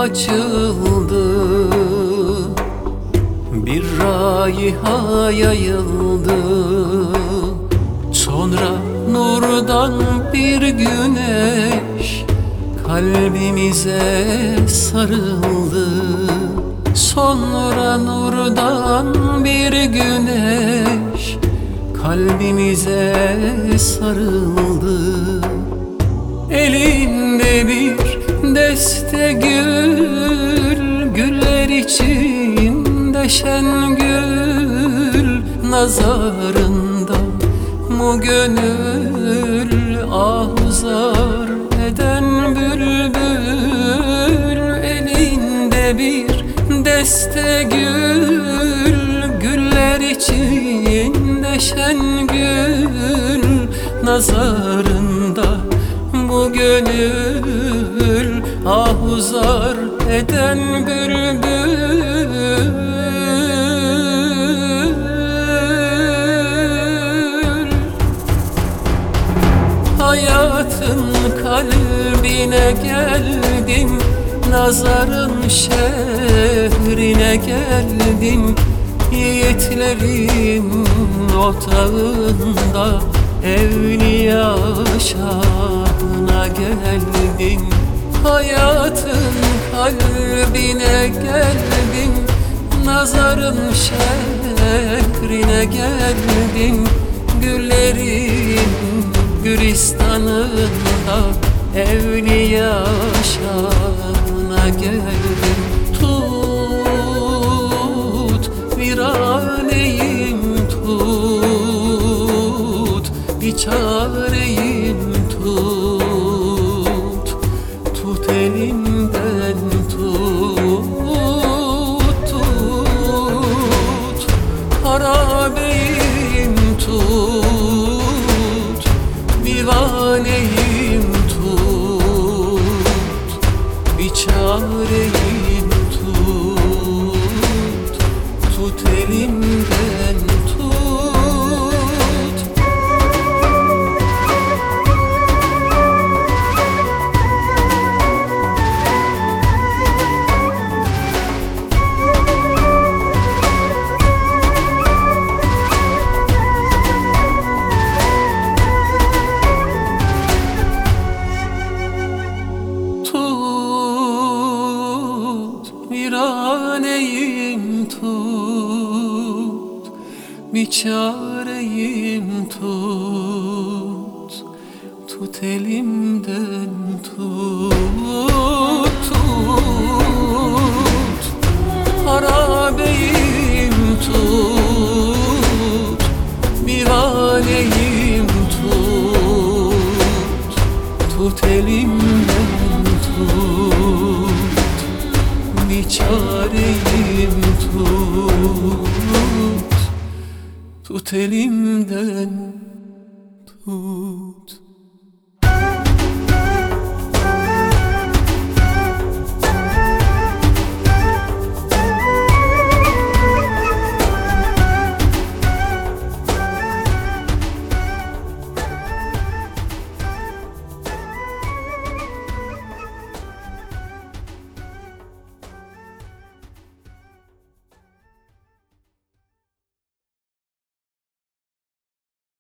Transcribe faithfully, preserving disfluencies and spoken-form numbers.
açıldı, bir raiha yayıldı. Sonra nurdan bir güneş kalbimize sarıldı. Sonra nurdan bir güneş kalbimize sarıldı. Elinde bir deste gül, güller içinde şen gül. Nazarında mu gönül ahuzar eden bülbül. Elinde bir deste gül, güller içinde şen gül. Nazarında bu gönül ahuzar eden bülbül. Hayatın kalbine geldim, nazarın şehrine geldim. Yiğitlerin otağında evliya şahına geldim. Hayatın kalbine geldim, nazarın şehrine geldim. Güllerin gülistanında evliya şahına geldim. Tut viraneyim tut, biçareyim tut, tut elimden tut, tut harabeyim tut, divaneyim tut, biçareyim tut, tut elimden tut. Viraneyim tut, biçareyim tut, tut elimden tut, tut harabeyim tut, divaneyim tut, tut elimden tut, biçareyim tut, tut elimden tut.